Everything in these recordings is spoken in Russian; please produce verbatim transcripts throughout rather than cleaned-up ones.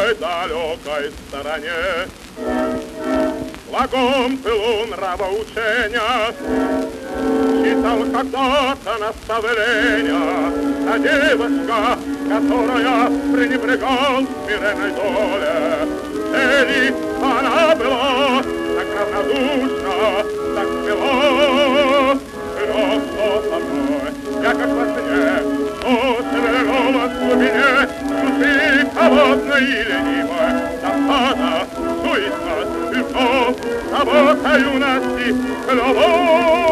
той далекой стороне. В благом пылу нравоучения читал когда-то наставления, а девочка, которая пренебрегал смиренной доле, цели она была так равнодушна, так смела. Но что со мной, я как во сне, что шевельнуло в глубине души холодной и ленивой, досада, суетность, любовь, забота юности, любовь.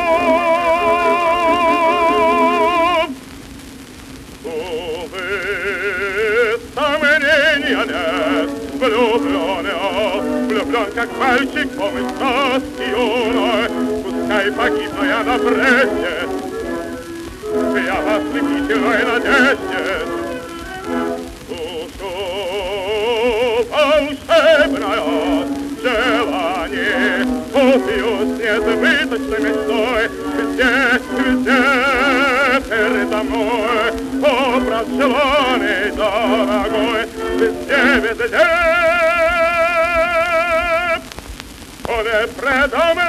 Увы, сомнения нет, влюблен, влюблен, как мальчик, помнит сказки юной, пускай погибну я на прессе, я в ослепительной надежде. Душу волшебное желание купью с несбыточной мечтой, везде, везде передо мной образ желанный дорогой, везде, везде он предо мной.